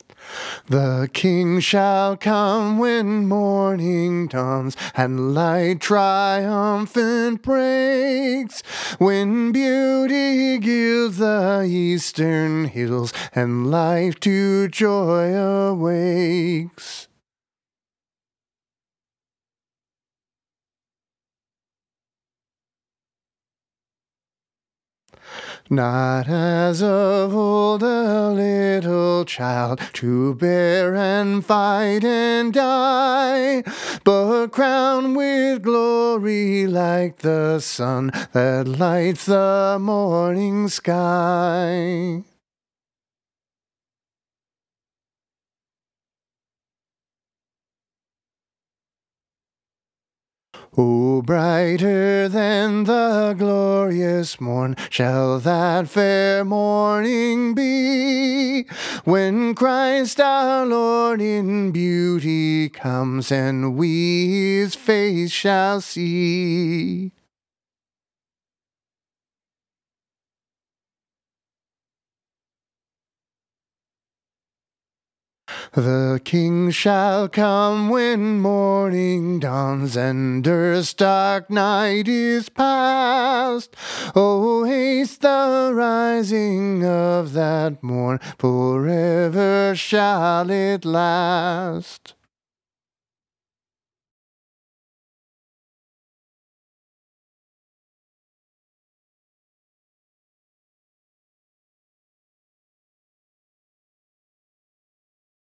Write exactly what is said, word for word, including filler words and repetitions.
The King shall come when morning dawns and light triumphant breaks, when beauty gilds the eastern hills and life to joy awakes. Not as of old a little child to bear and fight and die, but crowned with glory like the sun that lights the morning sky. Oh, brighter than the glorious morn shall that fair morning be, when Christ our Lord in beauty comes, and we his face shall see. The King shall come when morning dawns and earth's dark night is past. Oh, haste the rising of that morn, forever shall it last.